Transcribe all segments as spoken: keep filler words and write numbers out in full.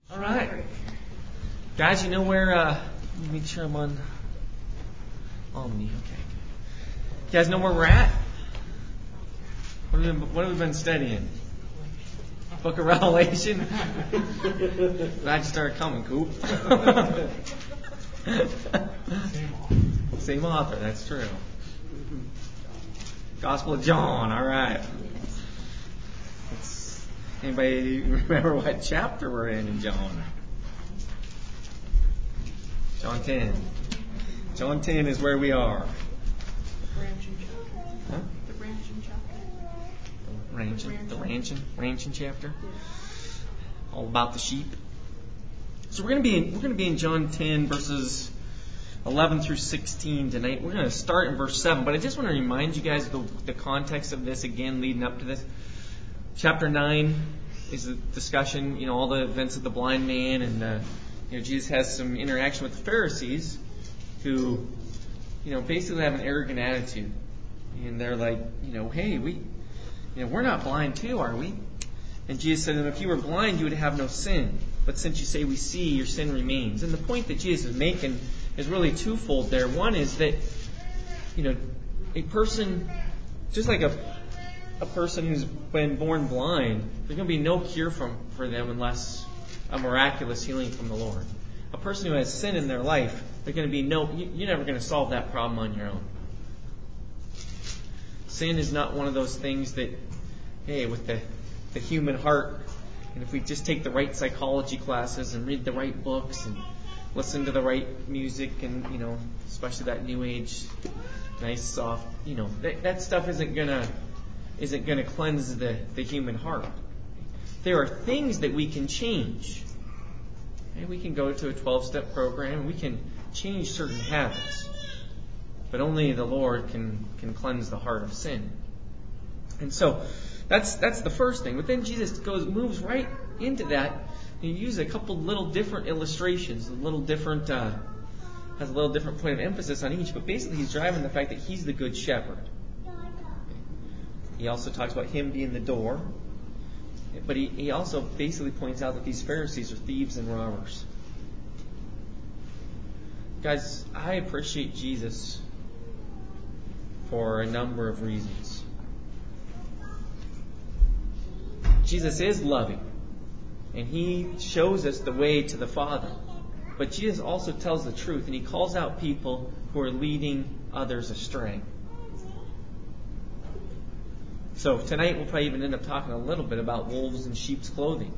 All right. Guys, you know where, uh, let me make sure I'm on, on me, okay. You guys know where we're at? What have we, what have we been studying? Book of Revelation? Glad you started coming, Coop. Same author. Same author, that's true. Gospel of John, all right. Let's, anybody remember what chapter we're in in John? John ten. John ten is where we are. The branching chapter. Huh? The branching chapter. The ranching, the ranching, ranching chapter. All about the sheep. So we're going to be in, we're going to be in John ten verses eleven through sixteen tonight. We're going to start in verse seven, but I just want to remind you guys of the, the context of this again leading up to this. Chapter nine is the discussion, you know, all the events of the blind man, and uh, you know, Jesus has some interaction with the Pharisees who, you know, basically have an arrogant attitude. And they're like, you know, hey, we, you know, we're not blind too, are we? And Jesus said, if you were blind, you would have no sin. But since you say we see, your sin remains. And the point that Jesus is making is really twofold there. One is that, you know, a person, just like a a person who's been born blind, there's going to be no cure from for them unless a miraculous healing from the Lord. A person who has sin in their life, there's going to be no, you're never going to solve that problem on your own. Sin is not one of those things that, hey, with the, the human heart, and if we just take the right psychology classes and read the right books and listen to the right music and, you know, especially that new age, nice, soft, you know, that, that stuff isn't going to isn't going to cleanse the, the human heart. There are things that we can change. And we can go to a twelve-step program and we can change certain habits. But only the Lord can, can cleanse the heart of sin. And so that's that's the first thing. But then Jesus goes moves right into that. And he uses a couple little different illustrations, a little different uh, has a little different point of emphasis on each. But basically he's driving the fact that he's the good shepherd. He also talks about him being the door. But he, he also basically points out that these Pharisees are thieves and robbers. Guys, I appreciate Jesus for a number of reasons. Jesus is loving, and he shows us the way to the Father. But Jesus also tells the truth, and he calls out people who are leading others astray. So tonight we'll probably even end up talking a little bit about wolves in sheep's clothing.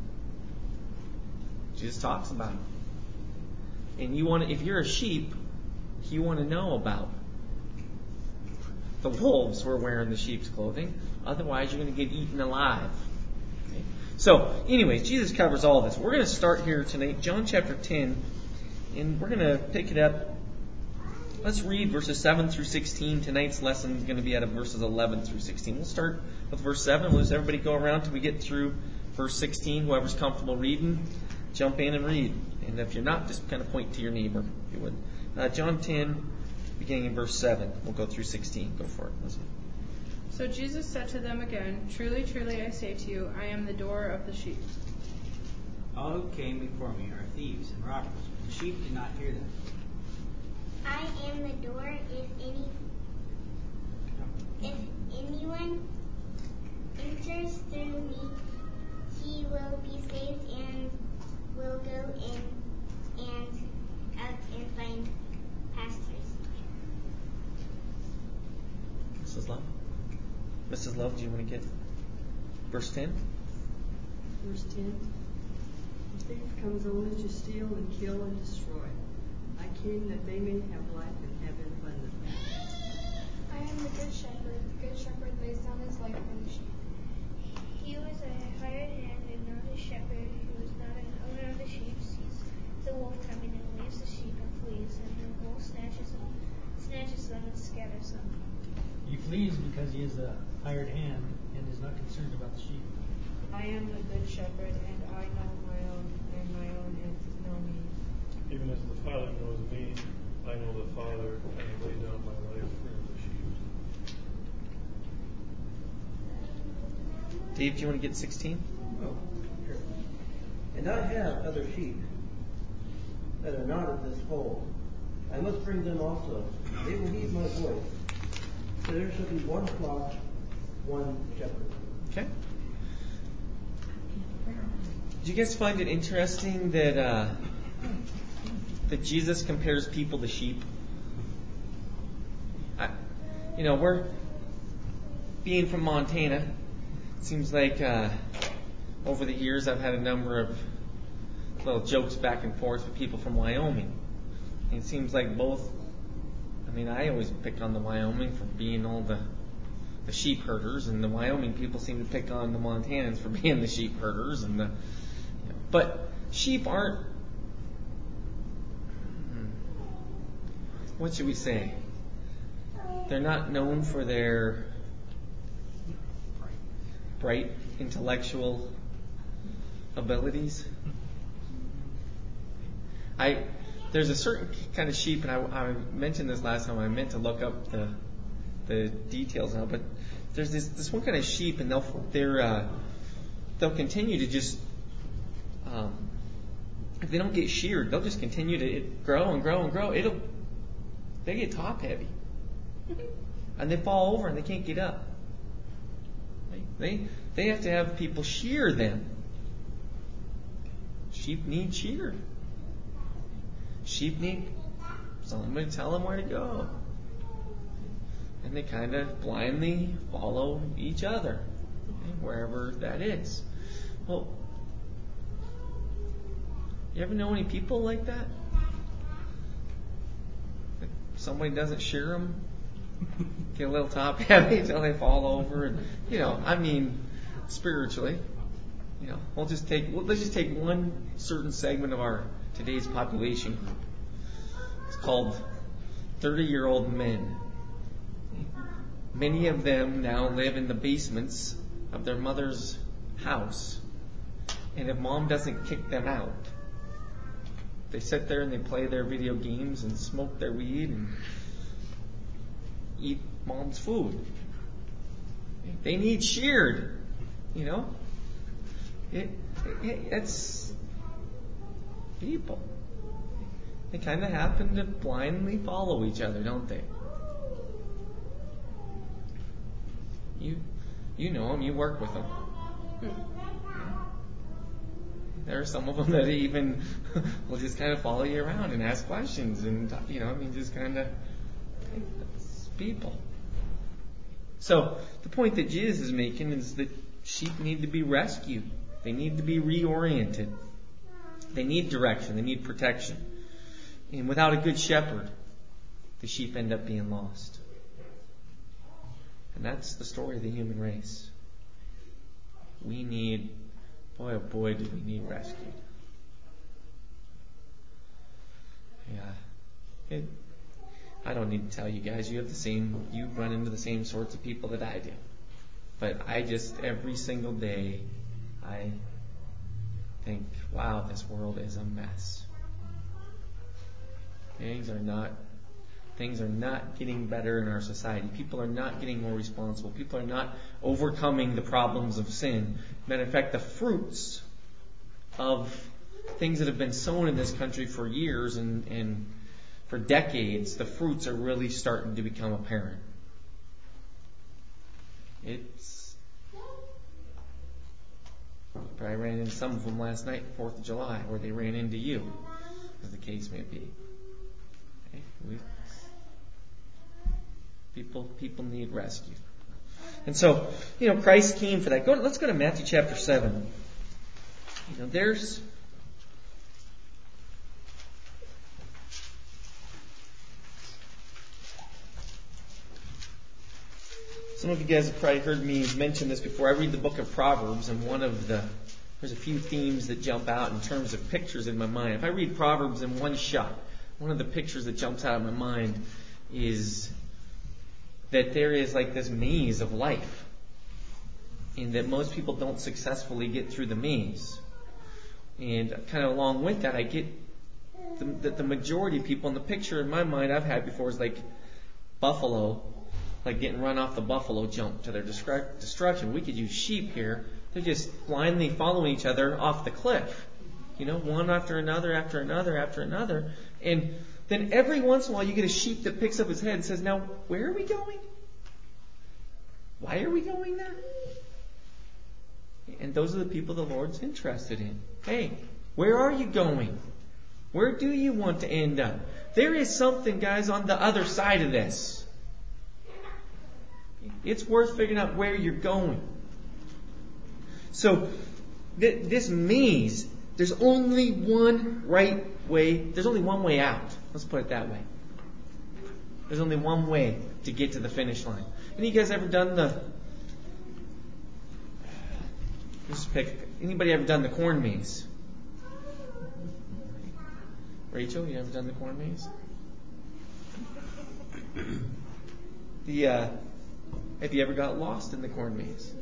Jesus talks about it. And you want to, if you're a sheep, you want to know about the wolves who are wearing the sheep's clothing. Otherwise, you're going to get eaten alive. Okay? So, anyways, Jesus covers all of this. We're going to start here tonight, John chapter ten, and we're going to pick it up. Let's read verses seven through sixteen. Tonight's lesson is going to be out of verses eleven through sixteen. We'll start with verse seven. We'll just everybody go around till we get through verse sixteen. Whoever's comfortable reading, jump in and read. And if you're not, just kind of point to your neighbor, if you would. Uh, John ten, beginning in verse seven. We'll go through sixteen. Go for it, Elizabeth. So Jesus said to them again, Truly, truly, I say to you, I am the door of the sheep. All who came before me are thieves and robbers. The sheep did not hear them. I am the door. If any, if anyone enters through me, he will be saved and will go in and out and find pastures. Missus Love? Missus Love, do you want to get verse ten? Verse ten. The thief comes only to steal and kill and destroy. I came that they may have life and have it abundantly. I am the good shepherd. The good shepherd lays down his life for the sheep. He was a hired hand and not a shepherd. He was not an owner of the sheep. Sees the wolf coming and leaves the sheep and flees, and the wolf snatches them, snatches them and scatters them. He flees because he is a hired hand and is not concerned about the sheep. I am the good shepherd, and I know my own, and my own know me. Even as the Father knows me, I know the Father, and I lay down my life for the sheep. Dave, do you want to get sixteen? Oh, sure. And I have other sheep that are not of this fold. I must bring them also. They will heed my voice. So there shall be one flock, one shepherd. Okay. Do you guys find it interesting that uh, that Jesus compares people to sheep? I, you know, we're being from Montana. It seems like uh, over the years I've had a number of little jokes back and forth with people from Wyoming. And it seems like both. I mean, I always pick on the Wyoming for being all the the sheep herders, and the Wyoming people seem to pick on the Montanans for being the sheep herders, and the. But sheep aren't, what should we say? They're not known for their bright intellectual abilities. I there's a certain kind of sheep, and I, I mentioned this last time. I meant to look up the the details now, but there's this this one kind of sheep, and they'll they're uh, they'll continue to just. Um, if they don't get sheared, they'll just continue to it, grow and grow and grow. It'll they get top heavy, and they fall over and they can't get up. They they have to have people shear them. Sheep need sheared. Sheep need someone to tell them where to go, and they kind of blindly follow each other wherever that is. Well. You ever know any people like that? Like somebody doesn't shear them, get a little top heavy until they fall over, and you know, I mean, spiritually, you know, we'll just take well, let's just take one certain segment of our today's population group. It's called thirty-year-old men. Many of them now live in the basements of their mother's house, and if mom doesn't kick them out, they sit there and they play their video games and smoke their weed and eat mom's food. They need sheared, you know. It, it, it's people. They kind of happen to blindly follow each other, don't they? You, you know them. You work with them. There are some of them that even will just kind of follow you around and ask questions, and you know, I mean, just kind of it's people. So the point that Jesus is making is that sheep need to be rescued. They need to be reoriented. They need direction. They need protection. And without a good shepherd, the sheep end up being lost. And that's the story of the human race. We need. Boy, oh boy, do we need rescued. Yeah. It, I don't need to tell you guys, you have the same, you run into the same sorts of people that I do. But I just, every single day, I think, wow, this world is a mess. Things are not, things are not getting better in our society. People are not getting more responsible. People are not overcoming the problems of sin. Matter of fact, the fruits of things that have been sown in this country for years and, and for decades, the fruits are really starting to become apparent. It's probably ran into some of them last night, fourth of July, or they ran into you, as the case may be. Okay? We, people, people need rescue. And so, you know, Christ came for that. Go, let's go to Matthew chapter seven. You know, there's some of you guys have probably heard me mention this before. I read the book of Proverbs, and one of the there's a few themes that jump out in terms of pictures in my mind. If I read Proverbs in one shot, one of the pictures that jumps out of my mind is that there is like this maze of life, and that most people don't successfully get through the maze. And kind of along with that, I get the, the, the majority of people, and the picture in my mind I've had before is like buffalo, like getting run off the buffalo jump to their destruction. We could use sheep here. They're just blindly following each other off the cliff. You know, one after another, after another, after another. And then every once in a while you get a sheep that picks up his head and says, now, where are we going? Why are we going there? And those are the people the Lord's interested in. Hey, where are you going? Where do you want to end up? There is something, guys, on the other side of this. It's worth figuring out where you're going. So, th- this maze, there's only one right way. There's only one way out. Let's put it that way. There's only one way to get to the finish line. Any of you guys ever done the... Let's pick... Anybody ever done the corn maze? Rachel, you ever done the corn maze? The, uh... Have you ever got lost in the corn maze?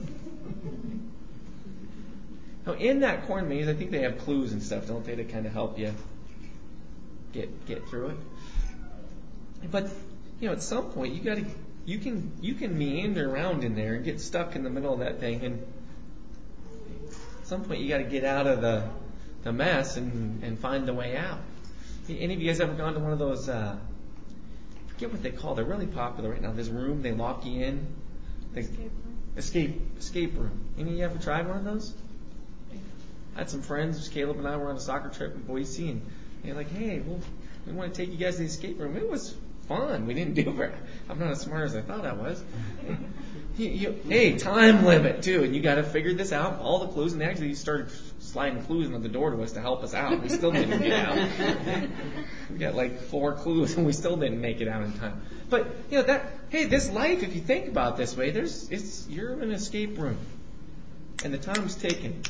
Now, in that corn maze, I think they have clues and stuff, don't they, to kind of help you get get through it. But you know, at some point, you got to you can you can meander around in there and get stuck in the middle of that thing, and at some point, you got to get out of the the mess and and find the way out. Any of you guys ever gone to one of those? Uh, I forget what they call. They're really popular right now. This room they lock you in. They, escape room. Escape escape room. Any of you ever tried one of those? I had some friends. Caleb and I were on a soccer trip in Boise, and they're like, "Hey, well, we want to take you guys to the escape room." It was fun. We didn't do it. I'm not as smart as I thought I was. you, you, hey, time limit too, and you got to figure this out. All the clues, and actually, you started sliding clues into the door to us to help us out. We still didn't get out. We got like four clues, and we still didn't make it out in time. But you know that. Hey, this life, if you think about it this way, there's it's you're in an escape room, and the time's ticking.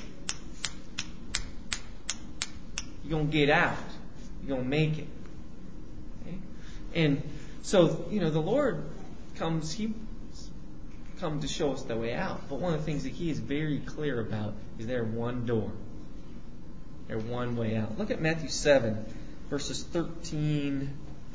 You're going to get out. You're going to make it. Okay? And so, you know, the Lord comes, He comes to show us the way out. But one of the things that He is very clear about is there one door. There's one way out. Look at Matthew seven, verses thirteen,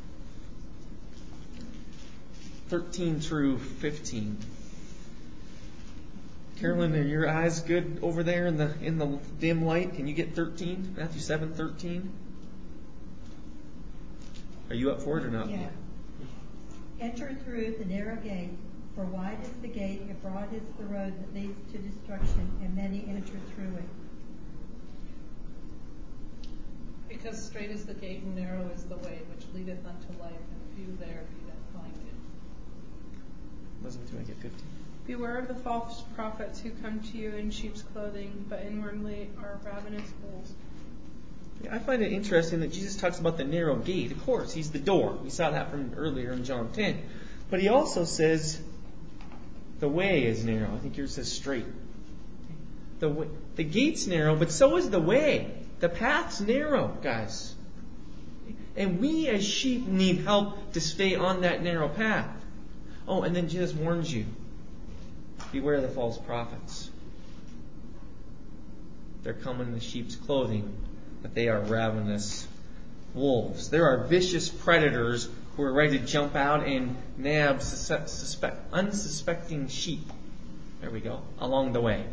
thirteen through fifteen. Carolyn, are your eyes good over there in the in the dim light? Can you get thirteen? Matthew seven, thirteen. Are you up for it or not? Yeah. Enter through the narrow gate, for wide is the gate and broad is the road that leads to destruction, and many enter through it. Because straight is the gate and narrow is the way which leadeth unto life, and few there be that find it. Elizabeth, do you want to get fifteen? Beware of the false prophets who come to you in sheep's clothing, but inwardly are ravenous wolves. Yeah, I find it interesting that Jesus talks about the narrow gate. Of course, He's the door. We saw that from earlier in John ten. But He also says the way is narrow. I think yours says straight. The way, the gate's narrow, but so is the way. The path's narrow, guys. And we as sheep need help to stay on that narrow path. Oh, and then Jesus warns you. Beware of the false prophets. They're coming in sheep's clothing, but they are ravenous wolves. There are vicious predators who are ready to jump out and nab suspect, unsuspecting sheep. There we go. Along the way.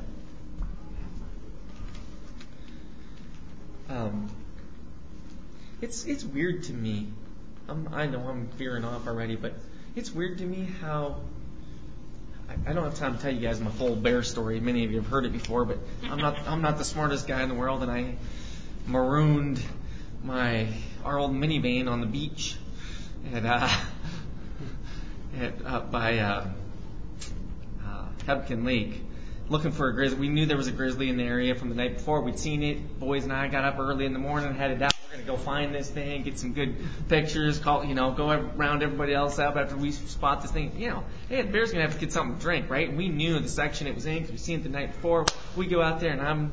Um, it's it's weird to me. I'm, I know I'm veering off already, but it's weird to me how. I don't have time to tell you guys my full bear story. Many of you have heard it before, but I'm not I'm not the smartest guy in the world, and I marooned my our old minivan on the beach at uh, at up by uh, uh, Hebken Lake, looking for a grizzly. We knew there was a grizzly in the area from the night before. We'd seen it. Boys and I got up early in the morning, headed out. We're gonna go find this thing, get some good pictures, call you know, go around everybody else up after we spot this thing. You know, hey, the bear's gonna have to get something to drink, right? And we knew the section it was in because we seen it the night before. We go out there, and I'm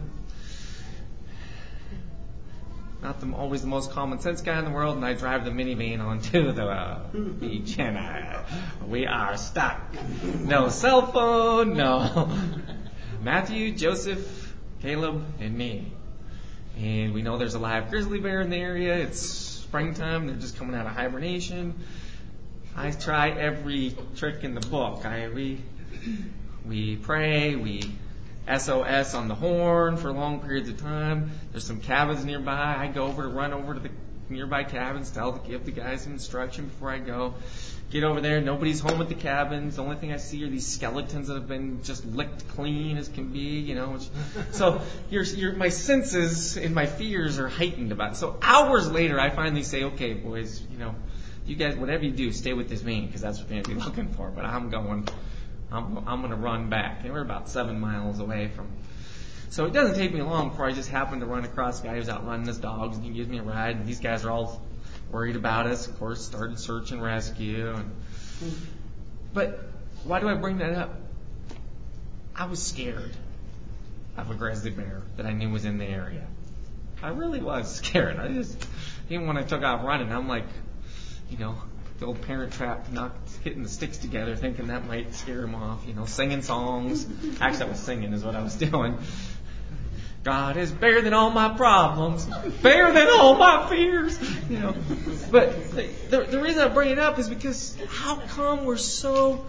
not the, always the most common sense guy in the world, and I drive the minivan onto the uh, beach, and uh, we are stuck. No cell phone, no. Matthew, Joseph, Caleb, and me. And we know there's a live grizzly bear in the area. It's springtime. They're just coming out of hibernation. I try every trick in the book. I we we pray. We S O S on the horn for long periods of time. There's some cabins nearby. I go over to run over to the nearby cabins, tell the, give the guys some instruction before I go. Get over there, nobody's home at the cabins. The only thing I see are these skeletons that have been just licked clean as can be, you know. Which, so your, your, my senses and my fears are heightened about it. So hours later, I finally say, okay, boys, you know, you guys, whatever you do, stay with this man, because that's what they're going to be looking for. But I'm going, I'm, I'm going to run back. And we're about seven miles away from. So it doesn't take me long before I just happen to run across a guy who's out running his dogs, and he gives me a ride, and these guys are all worried about us, of course, started search and rescue. And, but why do I bring that up? I was scared of a grizzly bear that I knew was in the area. I really was scared. I just, even when I took off running, I'm like, you know, the old Parent Trap, knocked, hitting the sticks together, thinking that might scare him off, you know, singing songs. Actually, I was singing is what I was doing. God is bigger than all my problems, bigger than all my fears. You know, but the, the reason I bring it up is because how come we're so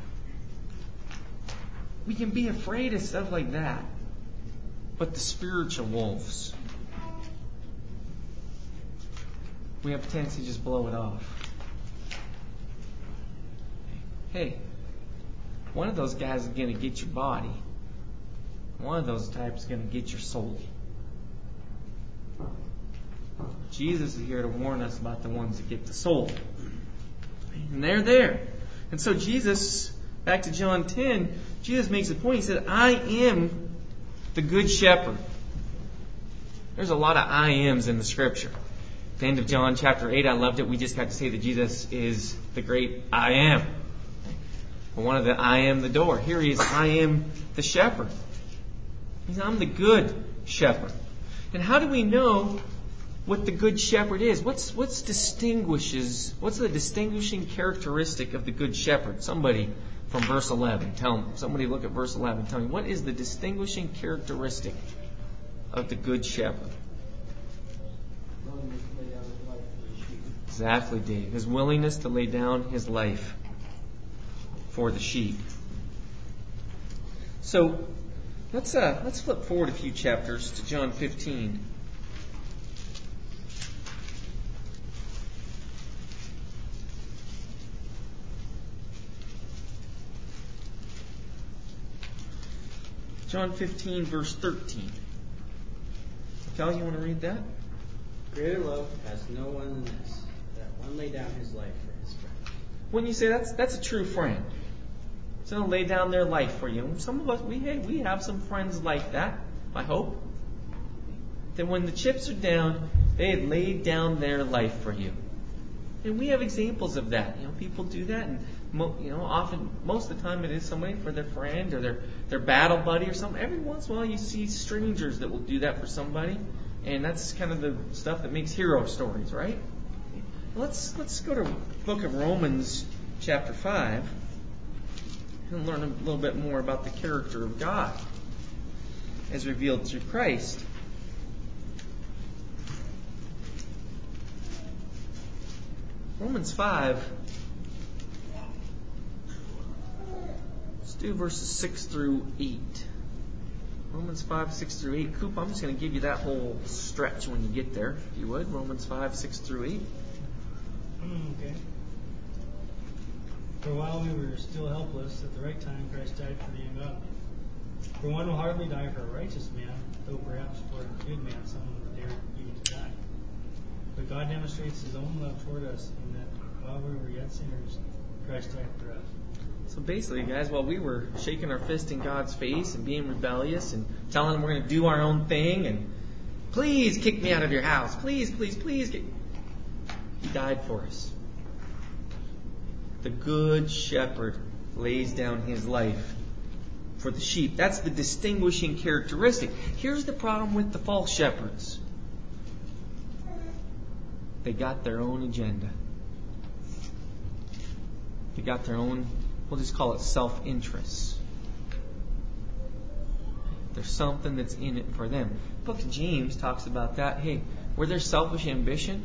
we can be afraid of stuff like that, but the spiritual wolves, we have a tendency to just blow it off. Hey, one of those guys is going to get your body. One of those types is going to get your soul. Jesus is here to warn us about the ones that get the soul. And they're there. And so Jesus, back to John ten, Jesus makes a point. He said, I am the good shepherd. There's a lot of I ams in the Scripture. At the end of John chapter eight, I loved it. We just got to say that Jesus is the great I am. But one of the I am the door. Here he is, I am the shepherd. I'm the good shepherd. And how do we know what the good shepherd is? What's what's distinguishes? What's the distinguishing characteristic of the good shepherd? Somebody from verse eleven, tell them. Somebody look at verse eleven. Tell me, what is the distinguishing characteristic of the good shepherd? Exactly, Dave. His willingness to lay down his life for the sheep. So. Let's uh, let's flip forward a few chapters to John fifteen. John fifteen, verse thirteen. Cal, you want to read that? Greater love has no one than this, that one lay down his life for his friend. When you say that's that's a true friend. So they'll lay down their life for you. Some of us, we hey, we have some friends like that, I hope. That when the chips are down, they had laid down their life for you. And we have examples of that. You know, people do that, and mo- you know, often, most of the time, it is somebody for their friend or their their battle buddy or something. Every once in a while, you see strangers that will do that for somebody, and that's kind of the stuff that makes hero stories, right? Let's let's go to the book of Romans, chapter five. And learn a little bit more about the character of God as revealed through Christ. Romans five. Let's do verses six through eight. Romans five, six through eight. Coop, I'm just going to give you that whole stretch when you get there, if you would. Romans five, six through eight. Okay. For while we were still helpless, at the right time Christ died for the ungodly. For one will hardly die for a righteous man, though perhaps for a good man someone would dare even to die. But God demonstrates his own love toward us in that while we were yet sinners, Christ died for us. So basically, guys, while we were shaking our fist in God's face and being rebellious and telling him we're going to do our own thing and please kick me out of your house, please, please, please, get... he died for us. The good shepherd lays down his life for the sheep. That's the distinguishing characteristic. Here's the problem with the false shepherds. They got their own agenda. They got their own, we'll just call it self-interest. There's something that's in it for them. The book of James talks about that. Hey, where there's selfish ambition,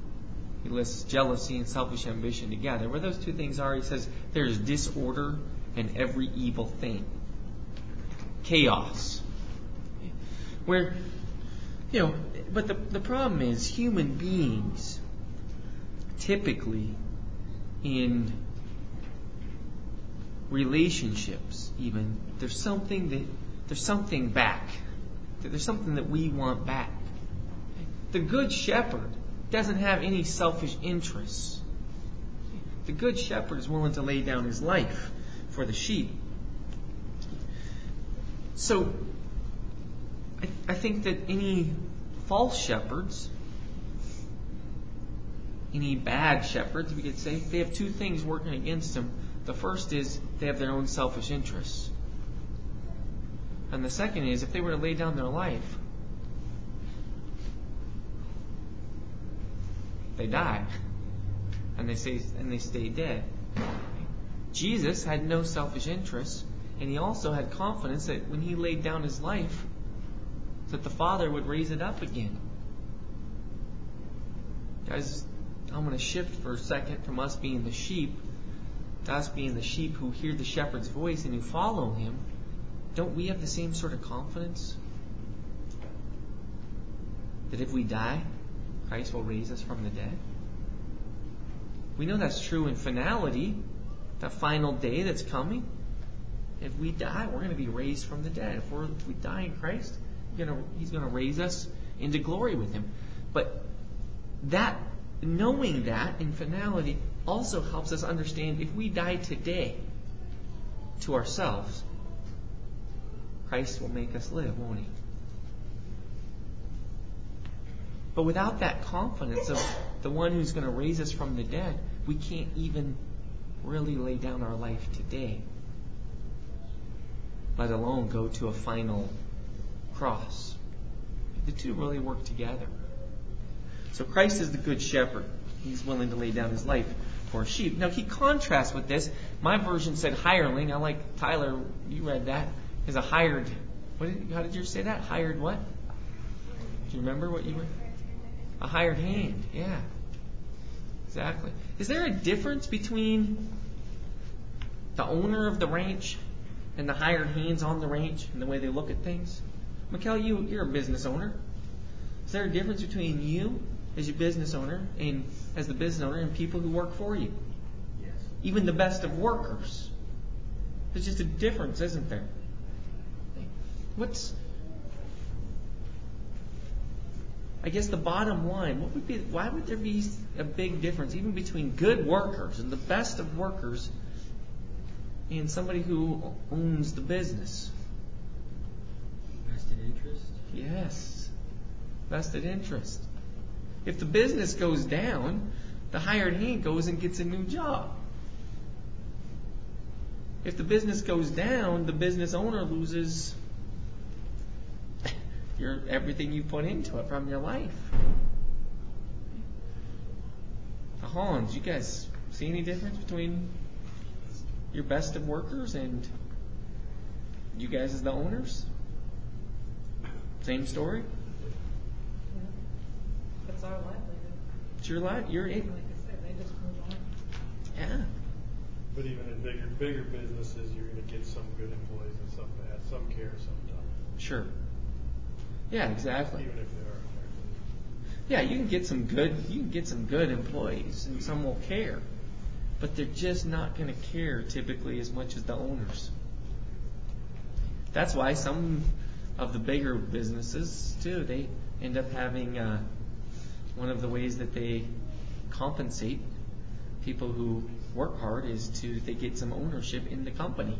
he lists jealousy and selfish ambition together. Where those two things are, he says there's disorder and every evil thing. Chaos. Where, you know, but the, the problem is human beings typically in relationships even, there's something that there's something back. There's something that we want back. The good shepherd doesn't have any selfish interests. The good shepherd is willing to lay down his life for the sheep. So I, I think that any false shepherds, any bad shepherds, we could say, they have two things working against them. The first is they have their own selfish interests. And the second is, if they were to lay down their life, they die. And they stay, and they stay dead. Jesus had no selfish interests, and he also had confidence that when he laid down his life, that the Father would raise it up again. Guys, I'm going to shift for a second from us being the sheep to us being the sheep who hear the shepherd's voice and who follow him. Don't we have the same sort of confidence? That if we die, Christ will raise us from the dead? We know that's true in finality, that final day that's coming. If we die, we're going to be raised from the dead. If, we're, if we die in Christ, we're going to, he's going to raise us into glory with him. But that, knowing that in finality also helps us understand if we die today to ourselves, Christ will make us live, won't he? But without that confidence of the one who's going to raise us from the dead, we can't even really lay down our life today, let alone go to a final cross. The two really work together. So Christ is the good shepherd. He's willing to lay down his life for a sheep. Now he contrasts with this. My version said hireling. I like Tyler, you read that. Is a hired, what did, how did you say that? Hired what? Do you remember what you were? A hired hand, yeah. Exactly. Is there a difference between the owner of the ranch and the hired hands on the ranch and the way they look at things? Mikkel, you, you're a business owner. Is there a difference between you as your business owner and as the business owner and people who work for you? Yes. Even the best of workers. There's just a difference, isn't there? What's I guess the bottom line, what would be why would there be a big difference even between good workers and the best of workers and somebody who owns the business? Vested interest? Yes. Vested interest. If the business goes down, the hired hand goes and gets a new job. If the business goes down, the business owner loses your everything you put into it from your life. The Hans, you guys see any difference between your best of workers and you guys as the owners? Same story? Yeah. It's our livelihood. It's your life. You're in. Like I said, they just move on. Yeah. But even in bigger bigger businesses, you're going to get some good employees and some bad, some care, some don't. Sure. Yeah, exactly. Even if they are hired. Yeah, you can get some good you can get some good employees and some will care. But they're just not going to care typically as much as the owners. That's why some of the bigger businesses too, they end up having uh, one of the ways that they compensate people who work hard is to they get some ownership in the company.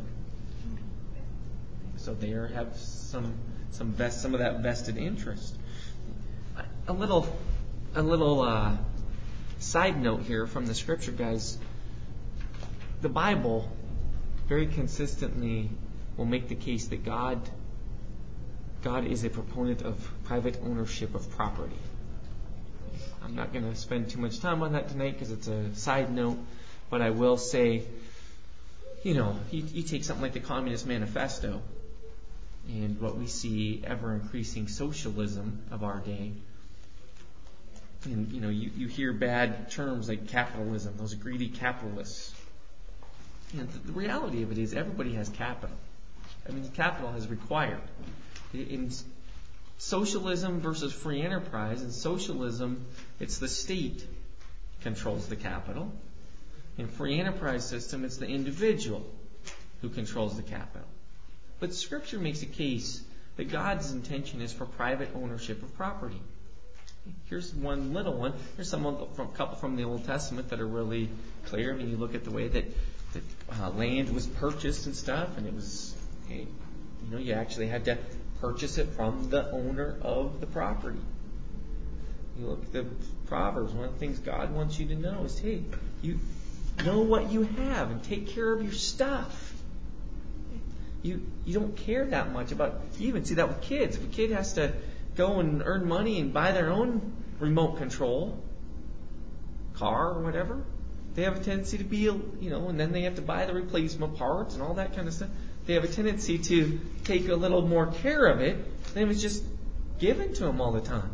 So they are, have some some vest some of that vested interest. A little a little uh, side note here from the scripture, guys. The Bible very consistently will make the case that God God is a proponent of private ownership of property. I'm not going to spend too much time on that tonight because it's a side note, but I will say, you know, you, you take something like the Communist Manifesto and what we see ever increasing socialism of our day. And, you know, you, you hear bad terms like capitalism, those greedy capitalists. you know, the, the reality of it is everybody has capital. I mean, capital is required. In socialism versus free enterprise, in socialism, it's the state controls the capital. In free enterprise system, it's the individual who controls the capital. But Scripture makes a case that God's intention is for private ownership of property. Here's one little one. Here's some from, a couple from the Old Testament that are really clear. I mean, you look at the way that, that uh, land was purchased and stuff, and it was, you know, you actually had to purchase it from the owner of the property. You look at the Proverbs. One of the things God wants you to know is, hey, you know what you have and take care of your stuff. You you don't care that much about. You even see that with kids. If a kid has to go and earn money and buy their own remote control car or whatever, they have a tendency to be, you know, and then they have to buy the replacement parts and all that kind of stuff. They have a tendency to take a little more care of it than if it's just given to them all the time.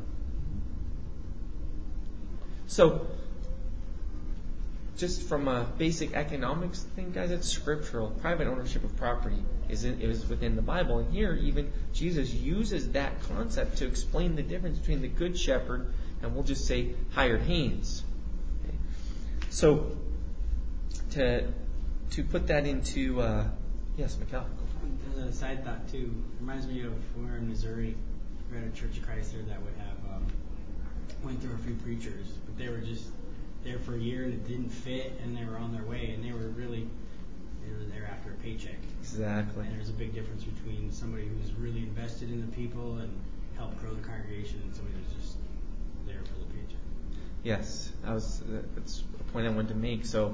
So, just from a basic economics thing, guys, it's scriptural. Private ownership of property is, in, is within the Bible. And here, even Jesus uses that concept to explain the difference between the good shepherd and we'll just say hired hands. Okay. So, to to put that into... Uh, yes, Mikhail. As a side thought, too, reminds me of when we were in Missouri. We had a Church of Christ there that would have... Um, went through a few preachers, but they were just... there for a year and it didn't fit and they were on their way and they were really they were there after a paycheck. Exactly. And there's a big difference between somebody who's really invested in the people and helped grow the congregation and somebody who's just there for the paycheck. Yes, I was, that's a point I wanted to make. So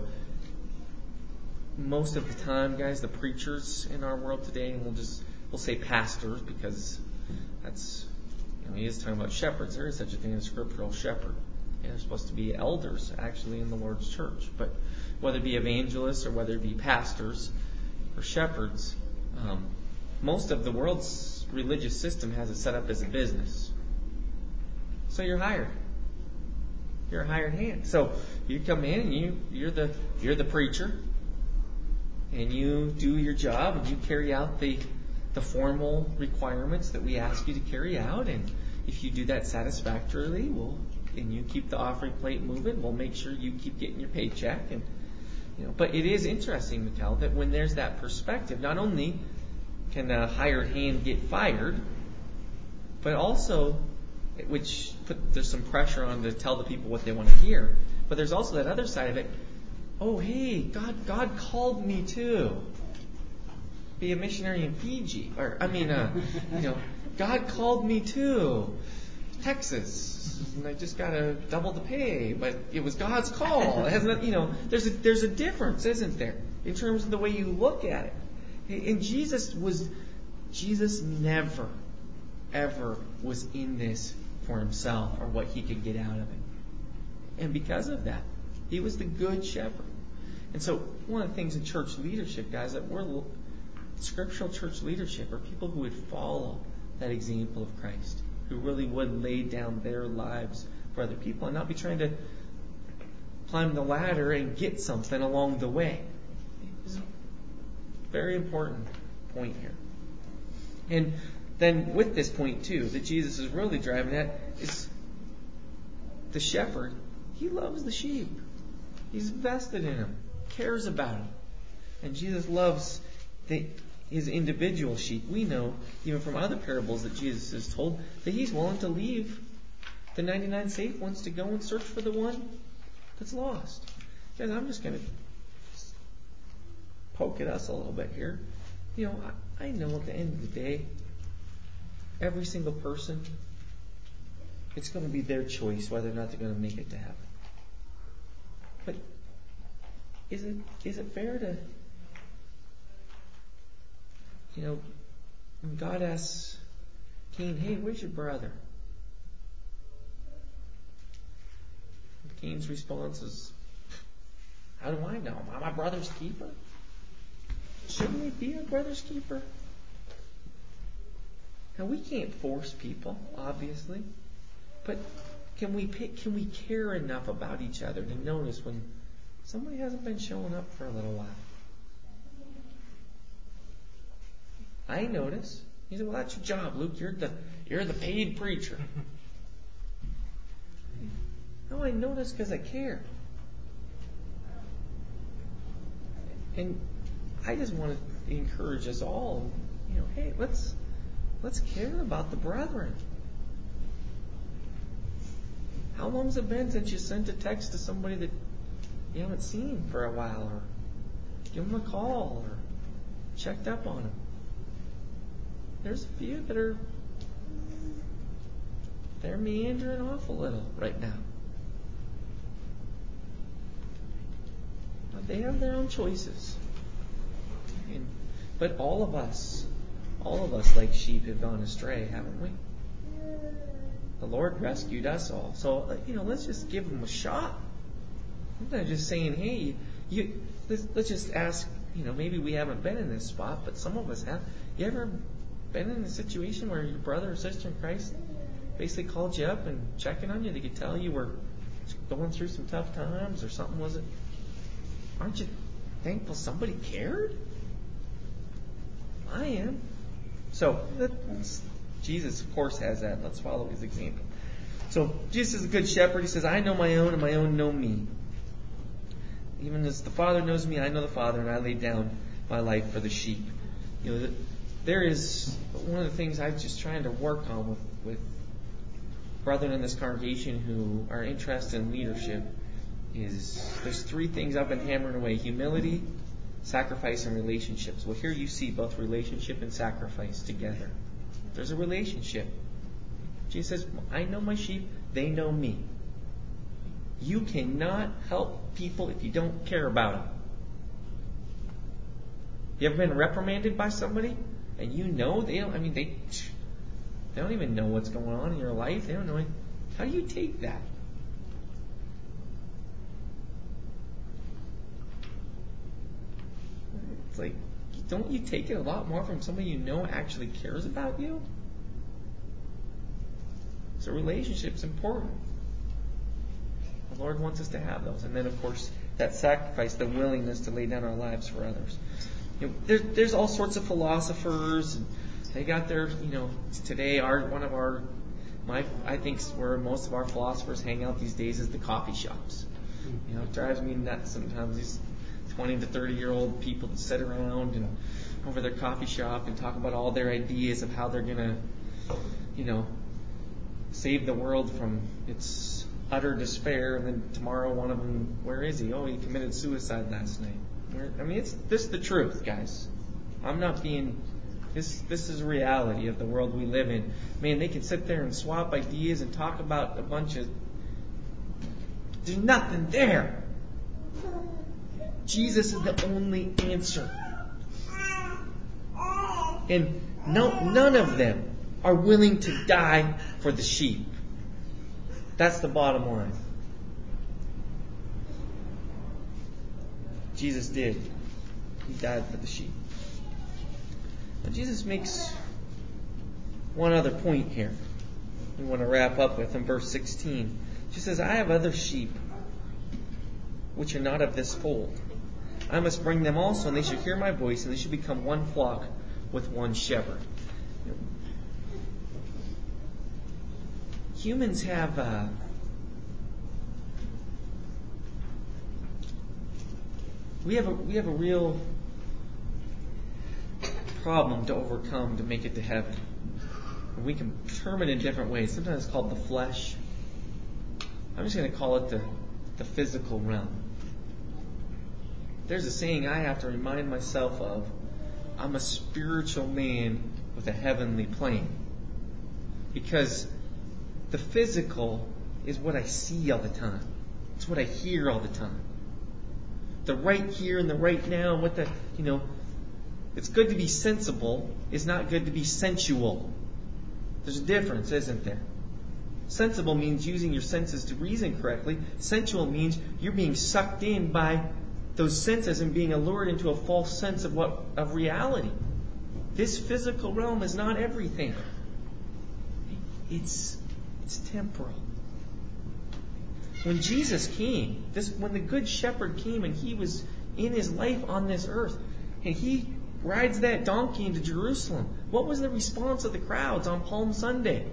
most of the time, guys, the preachers in our world today, and we'll just we'll say pastors because that's, you know, he is talking about shepherds. There is such a thing as a scriptural shepherd. They're supposed to be elders, actually, in the Lord's church. But whether it be evangelists or whether it be pastors or shepherds, um, most of the world's religious system has it set up as a business. So you're hired. You're a hired hand. So you come in and you you're the you're the preacher, and you do your job and you carry out the the formal requirements that we ask you to carry out. And if you do that satisfactorily, we'll and you keep the offering plate moving, we'll make sure you keep getting your paycheck. And you know, but it is interesting, Mikhail, that when there's that perspective, not only can a hired hand get fired, but also, which put there's some pressure on to tell the people what they want to hear. But there's also that other side of it. Oh, hey, God, God called me to be a missionary in Fiji, or I mean, uh, you know, God called me to Texas. And I just got to double the pay, but it was God's call. It hasn't, you know, there's a there's a difference, isn't there, in terms of the way you look at it. And Jesus was, Jesus never, ever was in this for himself or what he could get out of it. And because of that, he was the good shepherd. And so, one of the things in church leadership, guys, that we're scriptural church leadership are people who would follow that example of Christ, who really would lay down their lives for other people and not be trying to climb the ladder and get something along the way. It's a very important point here. And then with this point, too, that Jesus is really driving at is the shepherd, he loves the sheep. He's invested in them, cares about them. And Jesus loves the his individual sheep. We know, even from other parables that Jesus has told, that he's willing to leave the ninety-nine safe ones to go and search for the one that's lost. Guys, I'm just going to poke at us a little bit here. You know, I, I know at the end of the day, every single person, it's going to be their choice whether or not they're going to make it to heaven. But is it is it fair to... You know, when God asks Cain, hey, where's your brother? And Cain's response is, how do I know? Am I my brother's keeper? Shouldn't we be our brother's keeper? Now, we can't force people, obviously, but can we pick, can we care enough about each other to notice when somebody hasn't been showing up for a little while? I notice. He said, well, that's your job, Luke. You're the you're the paid preacher. No, I notice because I care. And I just want to encourage us all, you know, hey, let's let's care about the brethren. How long's it been since you sent a text to somebody that you haven't seen for a while, or give them a call, or checked up on them? There's a few that are they're meandering off a little right now. But they have their own choices. And, but all of us, all of us like sheep have gone astray, haven't we? The Lord rescued us all. So, you know, let's just give them a shot. I'm not just saying, hey, you, let's, let's just ask, you know, maybe we haven't been in this spot, but some of us have. You ever been in a situation where your brother or sister in Christ basically called you up and checking on you? They could tell you were going through some tough times or something, was it? Aren't you thankful somebody cared? I am. So, that's, Jesus, of course, has that. Let's follow his example. So, Jesus is a good shepherd. He says, I know my own, and my own know me. Even as the Father knows me, I know the Father, and I lay down my life for the sheep. You know, there is one of the things I'm just trying to work on with, with brethren in this congregation who are interested in leadership is there's three things I've been hammering away: humility, sacrifice, and relationships. Well, here you see both relationship and sacrifice together. There's a relationship. Jesus says, I know my sheep, they know me. You cannot help people if you don't care about them. You ever been reprimanded by somebody and you know they don't, I mean, they, they don't even know what's going on in your life. They don't know. How do you take that? It's like, don't you take it a lot more from somebody you know actually cares about you? So relationship's important. The Lord wants us to have those. And then, of course, that sacrifice, the willingness to lay down our lives for others. You know, there, there's all sorts of philosophers, and they got their, you know, today our one of our, my I think where most of our philosophers hang out these days is the coffee shops. You know, it drives me nuts sometimes. These twenty to thirty year old people that sit around and over their coffee shop and talk about all their ideas of how they're going to, you know, save the world from its utter despair. And then tomorrow one of them, where is he? Oh, he committed suicide last night. Where, I mean, it's this is the truth, guys. I'm not being, this this is reality of the world we live in. Man, they can sit there and swap ideas and talk about a bunch of, there's nothing there. Jesus is the only answer. And no, none of them are willing to die for the sheep. That's the bottom line. Jesus did. He died for the sheep. Now, Jesus makes one other point here we want to wrap up with in verse sixteen. He says, I have other sheep which are not of this fold. I must bring them also, and they shall hear my voice, and they shall become one flock with one shepherd. Humans have uh, we have a we have a real problem to overcome to make it to heaven. And we can term it in different ways. Sometimes it's called the flesh. I'm just going to call it the the physical realm. There's a saying I have to remind myself of. I'm a spiritual man with a heavenly plane. Because the physical is what I see all the time. It's what I hear all the time. The right here and the right now, and what the, you know, it's good to be sensible. It's not good to be sensual. There's a difference, isn't there? Sensible means using your senses to reason correctly. Sensual means you're being sucked in by those senses and being allured into a false sense of what of reality. This physical realm is not everything. It's it's temporal. When Jesus came, this when the Good Shepherd came and he was in his life on this earth, and he rides that donkey into Jerusalem, what was the response of the crowds on Palm Sunday?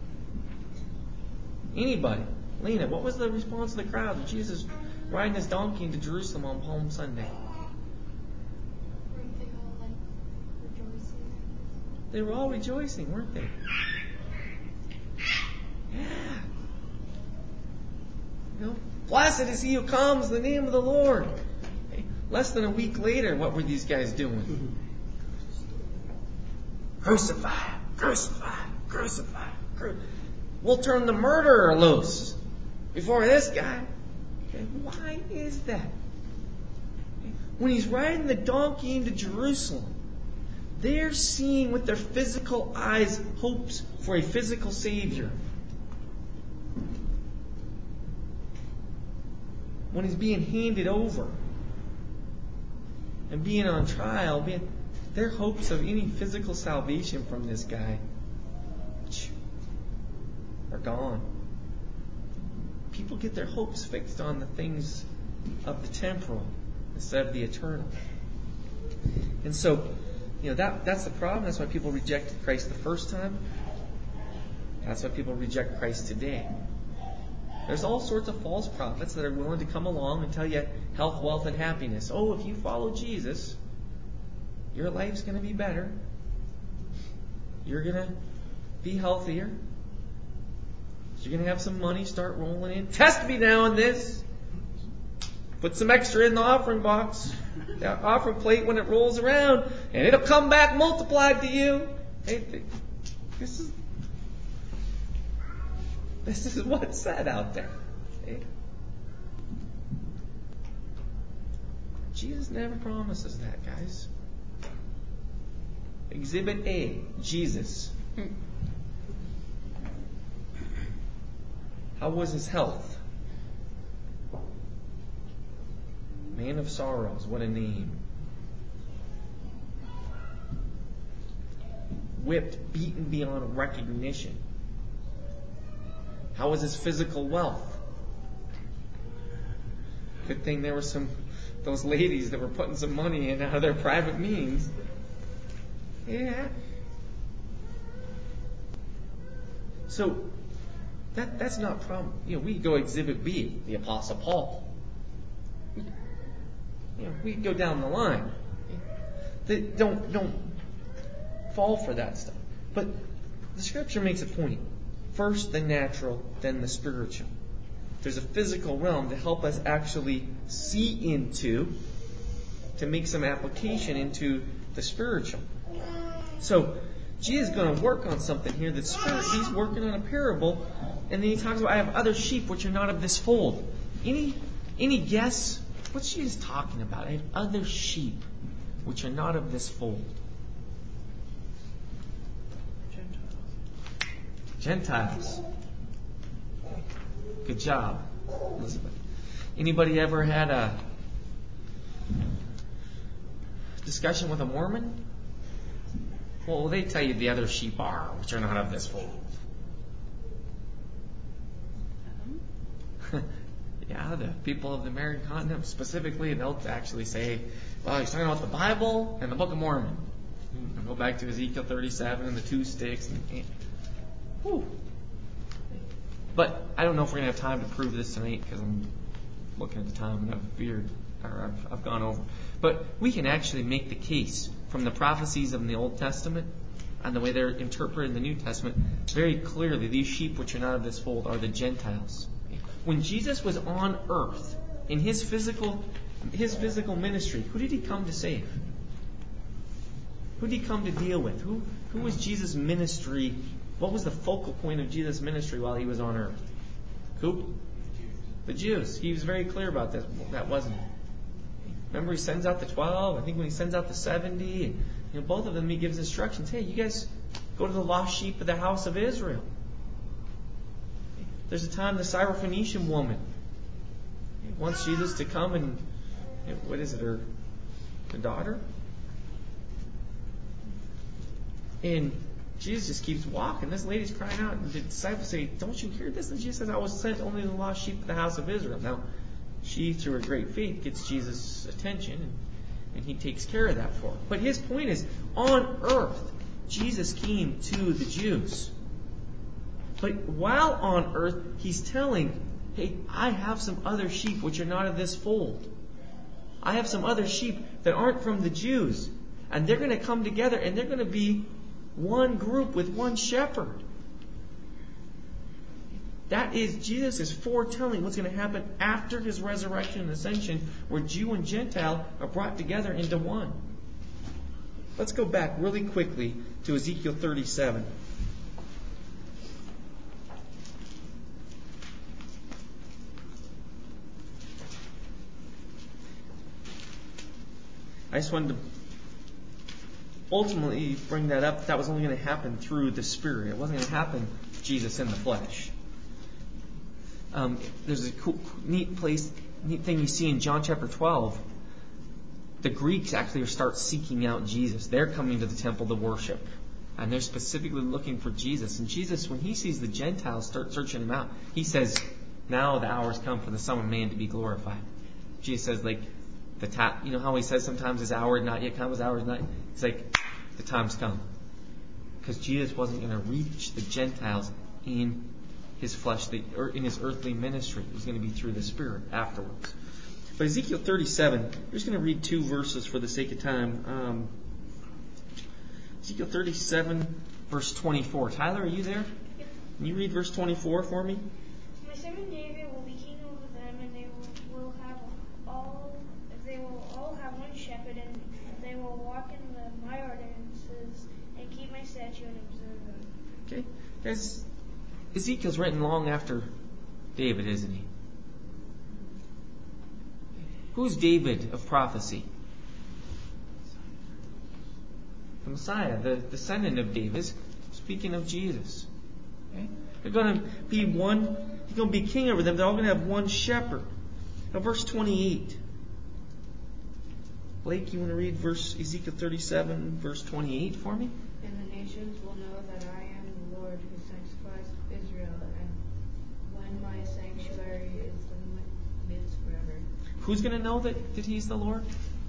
Anybody? Lena, what was the response of the crowd of Jesus riding his donkey into Jerusalem on Palm Sunday? Weren't they all like rejoicing? They were all rejoicing, weren't they? Yeah. You know, blessed is he who comes in the name of the Lord. Hey, less than a week later, what were these guys doing? Crucify, crucify, crucify, crucify. We'll turn the murderer loose before this guy. Okay, why is that? When he's riding the donkey into Jerusalem, they're seeing with their physical eyes hopes for a physical Savior. When he's being handed over and being on trial, being, their hopes of any physical salvation from this guy are gone. People get their hopes fixed on the things of the temporal instead of the eternal. And so, you know, that that's the problem. That's why people rejected Christ the first time. That's why people reject Christ today. There's all sorts of false prophets that are willing to come along and tell you health, wealth, and happiness. Oh, if you follow Jesus, your life's going to be better. You're going to be healthier. You're going to have some money start rolling in. Test me now on this. Put some extra in the offering box, the offering plate when it rolls around, and it'll come back multiplied to you. Hey, this is this is what's said out there. Hey. Jesus never promises that, guys. Exhibit A, Jesus. How was his health? Man of sorrows, what a name. Whipped, beaten beyond recognition. How was his physical wealth? Good thing there were some those ladies that were putting some money in out of their private means. Yeah. So that that's not a problem. You know, we could go exhibit B, the Apostle Paul. You know, we could go down the line. They don't don't fall for that stuff. But the Scripture makes a point. First the natural, then the spiritual. There's a physical realm to help us actually see into, to make some application into the spiritual. So Jesus is going to work on something here that's spirit. He's working on a parable, and then he talks about, I have other sheep which are not of this fold. Any any guess? What's Jesus talking about? I have other sheep which are not of this fold. Gentiles. Good job, Elizabeth. Anybody ever had a discussion with a Mormon? Well, they tell you the other sheep are, which are not of this fold. Yeah, the people of the American continent specifically, they'll actually say, well, he's talking about the Bible and the Book of Mormon. And go back to Ezekiel thirty-seven and the two sticks. And, whew. But I don't know if we're going to have time to prove this tonight because I'm looking at the time and I've veered, or I've, I've gone over. But we can actually make the case from the prophecies of the Old Testament and the way they're interpreted in the New Testament very clearly. These sheep which are not of this fold are the Gentiles. When Jesus was on earth in his physical his physical ministry, who did he come to save? Who did he come to deal with? Who who was Jesus' ministry? What was the focal point of Jesus' ministry while he was on earth? Who? The Jews. He was very clear about that. That wasn't it. Remember, he sends out the twelve. I think when he sends out the seventy, and you know, both of them, he gives instructions. Hey, you guys go to the lost sheep of the house of Israel. There's a time the Syrophoenician woman wants Jesus to come and, you know, what is it, her, her daughter? And Jesus just keeps walking. This lady's crying out, and the disciples say, don't you hear this? And Jesus says, I was sent only to the lost sheep of the house of Israel. Now, she, through her great faith, gets Jesus' attention. And And He takes care of that for him. But his point is, on earth, Jesus came to the Jews. But while on earth, He's telling, hey, I have some other sheep which are not of this fold. I have some other sheep that aren't from the Jews. And they're going to come together and they're going to be one group with one shepherd. That is, Jesus is foretelling what's going to happen after His resurrection and ascension, where Jew and Gentile are brought together into one. Let's go back really quickly to Ezekiel thirty-seven. I just wanted to ultimately bring that up. That was only going to happen through the Spirit. It wasn't going to happen Jesus in the flesh. Um, there's a cool, neat place, neat thing you see in John chapter twelve. The Greeks actually start seeking out Jesus. They're coming to the temple to worship. And they're specifically looking for Jesus. And Jesus, when He sees the Gentiles start searching Him out, He says, now the hour's come for the Son of Man to be glorified. Jesus says, like, the ta- you know how He says sometimes His hour not yet come, His hour is not. He's like, the time's come. Because Jesus wasn't going to reach the Gentiles in His flesh, or in His earthly ministry. It was going to be through the Spirit afterwards. But Ezekiel thirty-seven, we're just going to read two verses for the sake of time. Um, Ezekiel thirty-seven, verse twenty-four. Tyler, are you there? Yep. Can you read verse twenty-four for me? My servant David will be king over them, and they will, will have all. They will all have one shepherd, and they will walk in the, my ordinances and keep my statute and observe them. Okay, guys. Ezekiel's written long after David, isn't he? Who's David of prophecy? The Messiah, the descendant of David. Speaking of Jesus. Okay? They're going to be one, He's going to be king over them. They're all going to have one shepherd. Now, verse twenty-eight. Blake, you want to read verse Ezekiel thirty-seven, verse twenty-eight for me? And the nations will know that I am the Lord who sanctifies Israel, and when my sanctuary is in the midst forever. Who's going to know that, that He's the Lord?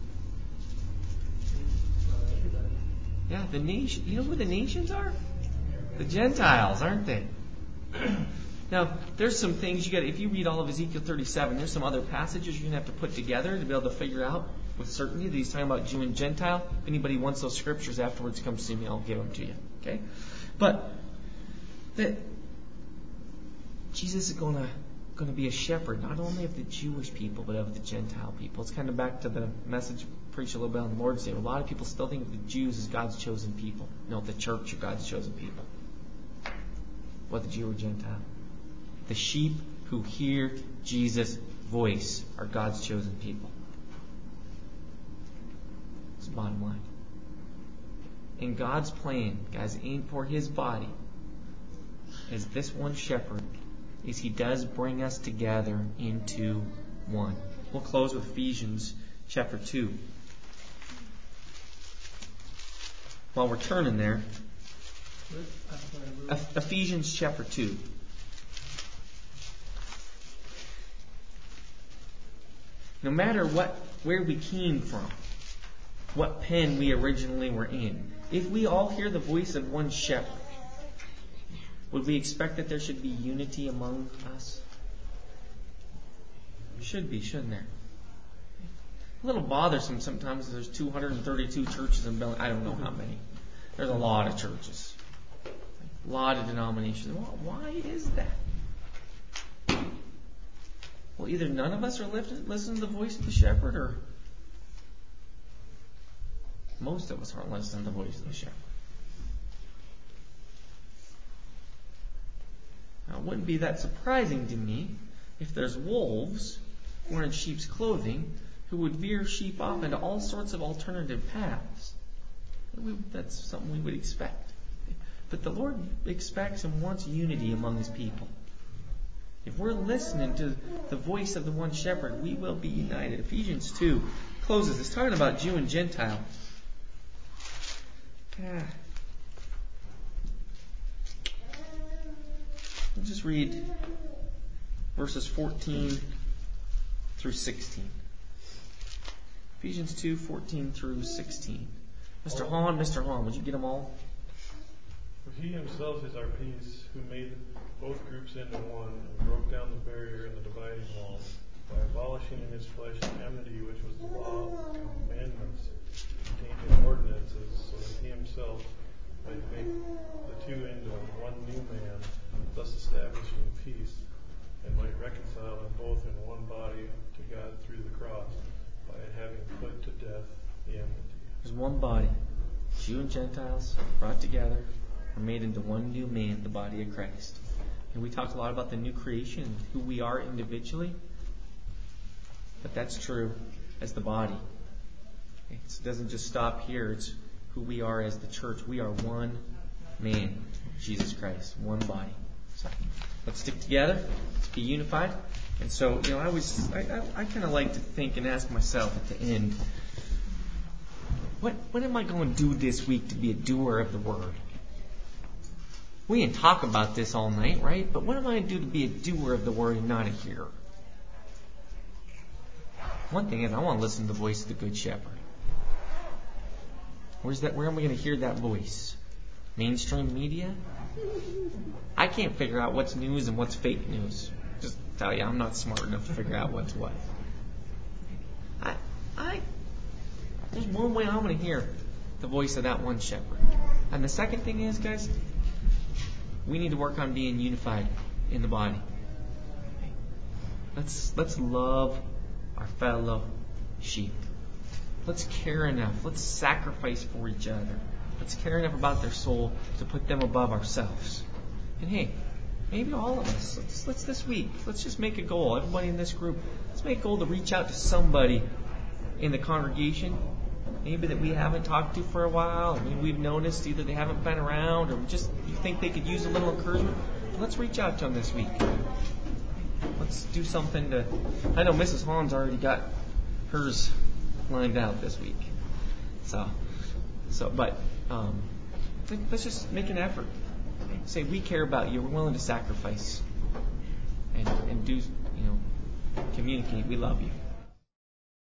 Yeah, the nation. You know who the nations are? The Gentiles, aren't they? Now, there's some things you got. If you read all of Ezekiel thirty-seven, there's some other passages you're going to have to put together to be able to figure out with certainty that He's talking about Jew and Gentile. If anybody wants those scriptures afterwards, come see me. I'll give them to you. Okay, but that Jesus is going to going to be a shepherd not only of the Jewish people but of the Gentile people. It's kind of back to the message preached a little bit on the Lord's Day. A lot of people still think of the Jews as God's chosen people. No, the church are God's chosen people. Whether Jew or Gentile. The sheep who hear Jesus' voice are God's chosen people. It's the bottom line. In God's plan, guys, aimed for His body, as this one shepherd, is He does bring us together into one. We'll close with Ephesians chapter two. While we're turning there, Ephesians chapter two. No matter what, where we came from, what pen we originally were in, if we all hear the voice of one shepherd, would we expect that there should be unity among us? Should be, shouldn't there? A little bothersome sometimes. There's two hundred thirty-two churches in Bellingham. I don't know how many. There's a lot of churches. A lot of denominations. Why is that? Well, either none of us are listening to the voice of the shepherd, or most of us aren't listening to the voice of the shepherd. Now, it wouldn't be that surprising to me if there's wolves wearing sheep's clothing who would veer sheep off into all sorts of alternative paths. That's something we would expect. But the Lord expects and wants unity among His people. If we're listening to the voice of the one shepherd, we will be united. Ephesians two closes. It's talking about Jew and Gentile. Ah. We'll just read verses fourteen through sixteen. Ephesians two, fourteen through sixteen. Mister Hahn, Mister Hahn, would you get them all? For he himself is our peace, who made both groups into one, and broke down the barrier and the dividing wall, by abolishing in his flesh the enmity which was the law of commandments contained in ordinances, so that he himself might make the two into one new man, thus establishing peace, and might reconcile them both in one body to God through the cross, by having put to death the enmity. There's one body, Jew and Gentiles brought together, are made into one new man, the body of Christ. And we talked a lot about the new creation, who we are individually. But that's true as the body. It doesn't just stop here. It's who we are as the church. We are one man, Jesus Christ, one body. So let's stick together. Let's be unified. And so, you know, I was, I, I, I kind of like to think and ask myself at the end, what, what am I going to do this week to be a doer of the word? We didn't talk about this all night, right? But what am I going to do to be a doer of the word and not a hearer? One thing is, I want to listen to the voice of the Good Shepherd. Where's that? Where am I going to hear that voice? Mainstream media? I can't figure out what's news and what's fake news. Just tell you, I'm not smart enough to figure out what's what. I, I, there's one way I'm going to hear the voice of that one shepherd. And the second thing is, guys, we need to work on being unified in the body. Let's let's love our fellow sheep. Let's care enough. Let's sacrifice for each other. Let's care enough about their soul to put them above ourselves. And hey, maybe all of us, let's, let's this week, let's just make a goal. Everybody in this group, let's make a goal to reach out to somebody in the congregation, maybe that we haven't talked to for a while, or maybe we've noticed either they haven't been around, or just you think they could use a little encouragement. Let's reach out to them this week. Let's do something to... I know Missus Hahn's already got hers lined out this week. So, so, but um, let's just make an effort. Say, we care about you. We're willing to sacrifice and, and do, you know, communicate. We love you.